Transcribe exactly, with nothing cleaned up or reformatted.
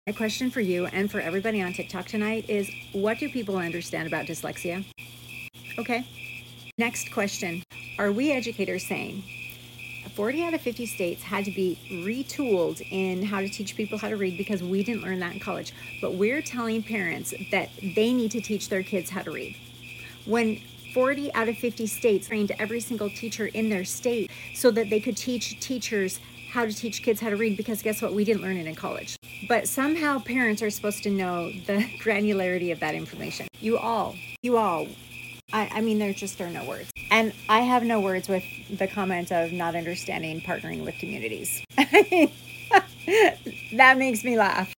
My question for you and for everybody on TikTok tonight is, what do people understand about dyslexia? Okay. Next question. Are we educators saying forty out of fifty states had to be retooled in how to teach people how to read because we didn't learn that in college, but we're telling parents that they need to teach their kids how to read? When forty out of fifty states trained every single teacher in their state so that they could teach teachers how to teach kids how to read, because guess what? We didn't learn it in college. But somehow parents are supposed to know the granularity of that information. You all, you all, I, I mean, there just are no words. And I have no words with the comment of not understanding partnering with communities. That makes me laugh.